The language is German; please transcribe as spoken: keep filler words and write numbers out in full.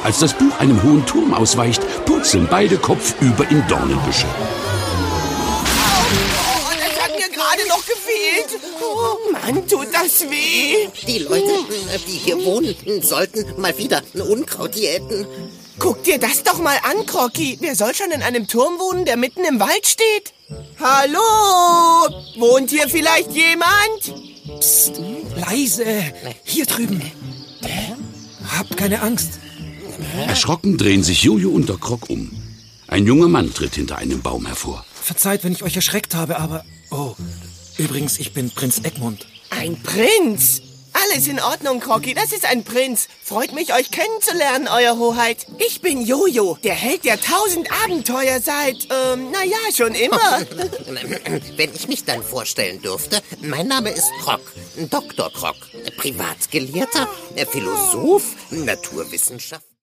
Als das Buch einem hohen Turm ausweicht, purzeln beide kopfüber in Dornenbüsche. Oh, das hat mir gerade noch gefehlt. Oh Mann, tut das weh. Die Leute, die hier wohnen, sollten mal wieder ein Unkraut jäten. Guck dir das doch mal an, Crocky. Wer soll schon in einem Turm wohnen, der mitten im Wald steht? Hallo? Wohnt hier vielleicht jemand? Psst, leise. Hier drüben. Habt keine Angst. Erschrocken drehen sich Jojo und der Krok um. Ein junger Mann tritt hinter einem Baum hervor. Verzeiht, wenn ich euch erschreckt habe, aber... Oh, übrigens, ich bin Prinz Egmont. Ein Prinz? Alles in Ordnung, Crocky, das ist ein Prinz. Freut mich, euch kennenzulernen, Euer Hoheit. Ich bin Jojo, der Held der tausend Abenteuer seit, ähm, naja, schon immer. Wenn ich mich dann vorstellen dürfte, mein Name ist Krok, Doktor Krok, Privatgelehrter, Philosoph, Naturwissenschaftler.